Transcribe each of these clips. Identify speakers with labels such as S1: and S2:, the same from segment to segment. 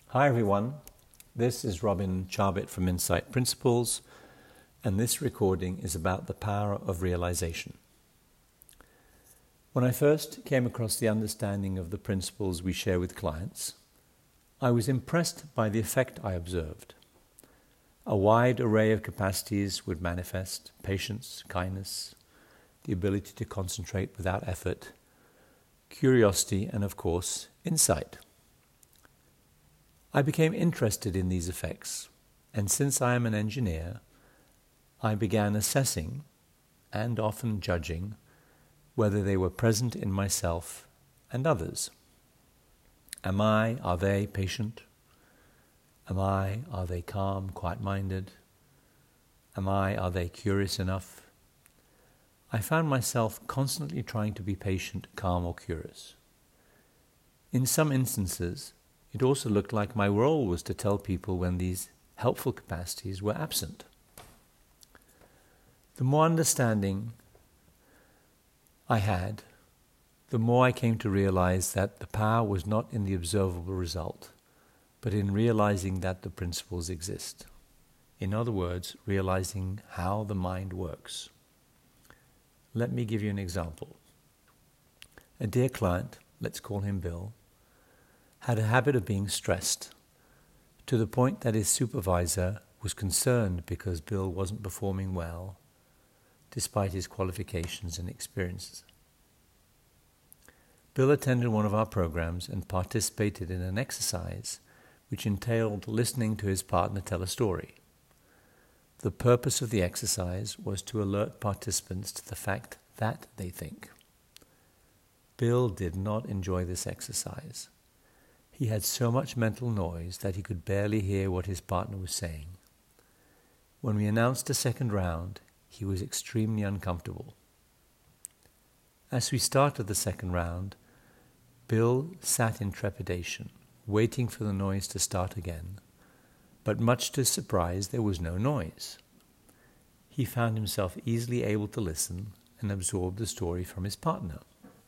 S1: Hi everyone, this is Robin Charbit from Insight Principles, and this recording is about the power of realization. When I first came across the understanding of the principles we share with clients, I was impressed by the effect I observed. A wide array of capacities would manifest: patience, kindness, the ability to concentrate without effort, curiosity, and of course, insight. I became interested in these effects, and since I am an engineer, I began assessing, and often judging, whether they were present in myself and others. Are they patient? Are they calm, quiet-minded? Are they curious enough? I found myself constantly trying to be patient, calm, or curious. In some instances, it also looked like my role was to tell people when these helpful capacities were absent. The more understanding I had, the more I came to realize that the power was not in the observable result, but in realizing that the principles exist. In other words, realizing how the mind works. Let me give you an example. A dear client, let's call him Bill, had a habit of being stressed, to the point that his supervisor was concerned because Bill wasn't performing well, despite his qualifications and experiences. Bill attended one of our programs and participated in an exercise which entailed listening to his partner tell a story. The purpose of the exercise was to alert participants to the fact that they think. Bill did not enjoy this exercise. He had so much mental noise that he could barely hear what his partner was saying. When we announced a second round, he was extremely uncomfortable. As we started the second round, Bill sat in trepidation, waiting for the noise to start again, but much to his surprise, there was no noise. He found himself easily able to listen and absorb the story from his partner.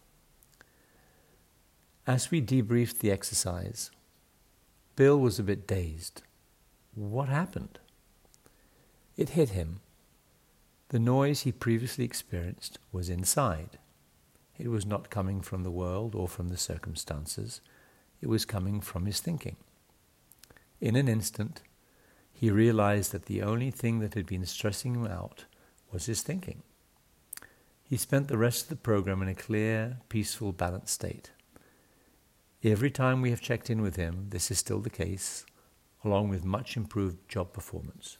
S1: As we debriefed the exercise, Bill was a bit dazed. What happened? It hit him. The noise he previously experienced was inside. It was not coming from the world or from the circumstances. It was coming from his thinking. In an instant, he realized that the only thing that had been stressing him out was his thinking. He spent the rest of the program in a clear, peaceful, balanced state. Every time we have checked in with him, this is still the case, along with much improved job performance.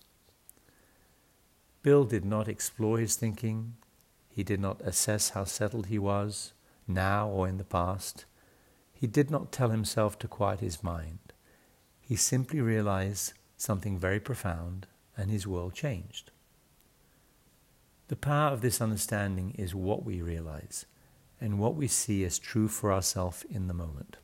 S1: Bill did not explore his thinking. He did not assess how settled he was, now or in the past. He did not tell himself to quiet his mind. He simply realized something very profound, and his world changed. The power of this understanding is what we realize, and what we see as true for ourselves in the moment.